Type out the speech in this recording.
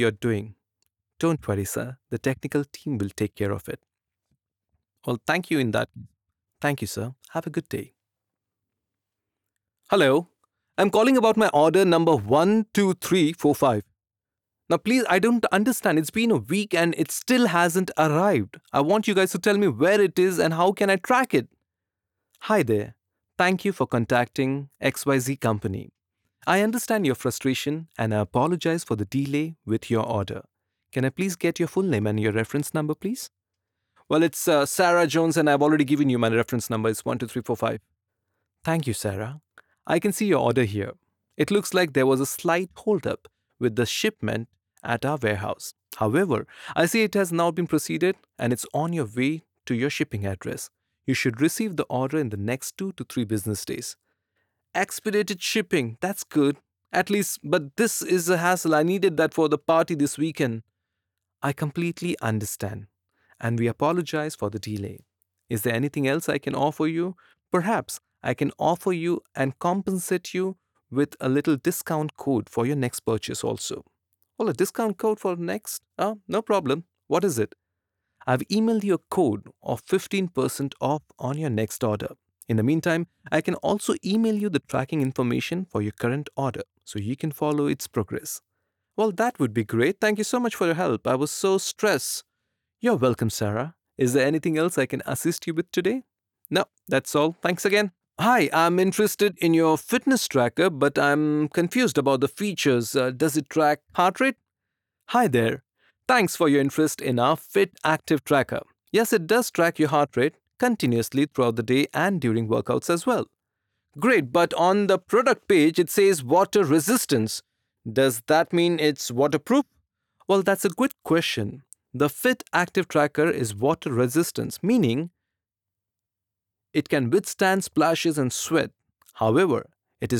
you're doing. Don't worry, sir. The technical team will take care of it. Well, thank you in that. Thank you, sir. Have a good day. Hello. I'm calling about my order number 12345. Now, please, I don't understand. It's been a week and it still hasn't arrived. I want you guys to tell me where it is and how can I track it. Hi there. Thank you for contacting XYZ Company. I understand your frustration and I apologize for the delay with your order. Can I please get your full name and your reference number, please? Well, it's Sarah Jones, and I've already given you my reference number. It's 12345. Thank you, Sarah. I can see your order here. It looks like there was a slight holdup with the shipment at our warehouse. However, I see it has now been proceeded and it's on your way to your shipping address. You should receive the order in the next 2 to 3 business days. Expedited shipping, that's good. At least, but this is a hassle. I needed that for the party this weekend. I completely understand, and we apologize for the delay. Is there anything else I can offer you? Perhaps I can offer you and compensate you with a little discount code for your next purchase also. Well, a discount code for next? No problem. What is it? I've emailed you a code of 15% off on your next order. In the meantime, I can also email you the tracking information for your current order so you can follow its progress. Well, that would be great. Thank you so much for your help. I was so stressed. You're welcome, Sarah. Is there anything else I can assist you with today? No, that's all. Thanks again. Hi, I'm interested in your fitness tracker, but I'm confused about the features. Does it track heart rate? Hi there. Thanks for your interest in our Fit Active Tracker. Yes, it does track your heart rate continuously throughout the day and during workouts as well. Great, but on the product page it says water resistance. Does that mean it's waterproof? Well, that's a good question. The Fit Active Tracker is water resistance, meaning it can withstand splashes and sweat. However,